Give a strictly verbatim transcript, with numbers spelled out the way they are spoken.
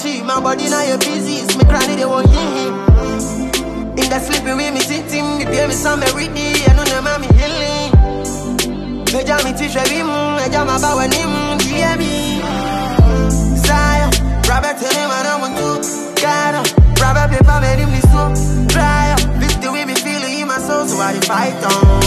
G, my body now your business. Me cranny they won't hear. In that sleeping with me sitting, me pay me some every day. I know them mommy healing. Me jam me teach me, me jam my power nim, G B. Sire, Robert tell him I don't want to. Gotta, Robert paper made him this so. Try, this the way me feeling in my soul, so I fight on.